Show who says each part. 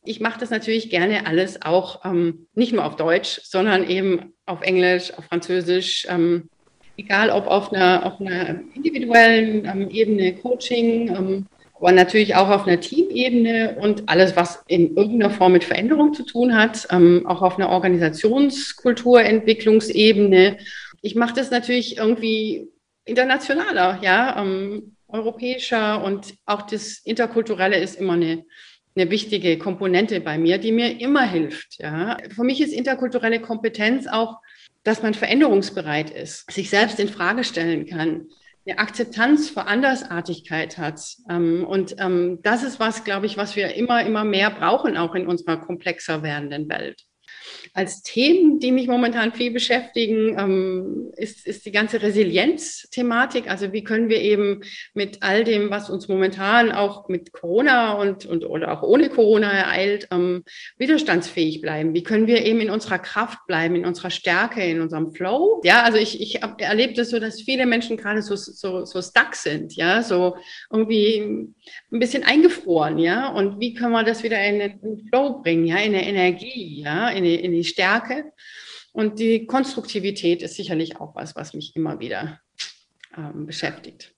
Speaker 1: Ich mache das natürlich gerne alles auch nicht nur auf Deutsch, sondern eben auf Englisch, auf Französisch, egal ob auf einer individuellen Ebene, Coaching, aber natürlich auch auf einer Teamebene und alles, was in irgendeiner Form mit Veränderung zu tun hat, auch auf einer Organisationskulturentwicklungsebene. Ich mache das natürlich irgendwie internationaler, ja, europäischer und auch das Interkulturelle ist immer eine wichtige Komponente bei mir, die mir immer hilft. Ja. Für mich ist interkulturelle Kompetenz auch, dass man veränderungsbereit ist, sich selbst in Frage stellen kann, eine Akzeptanz für Andersartigkeit hat. Und das ist was, glaube ich, was wir immer mehr brauchen, auch in unserer komplexer werdenden Welt. Als Themen, die mich momentan viel beschäftigen, ist die ganze Resilienz-Thematik. Also wie können wir eben mit all dem, was uns momentan auch mit Corona und oder auch ohne Corona ereilt, widerstandsfähig bleiben? Wie können wir eben in unserer Kraft bleiben, in unserer Stärke, in unserem Flow? Ja, also ich erlebe das so, dass viele Menschen gerade so stuck sind, ja, so irgendwie ein bisschen eingefroren, ja. Und wie können wir das wieder in den Flow bringen, ja, in eine Energie, ja, in die Stärke. Und die Konstruktivität ist sicherlich auch was, was mich immer wieder beschäftigt.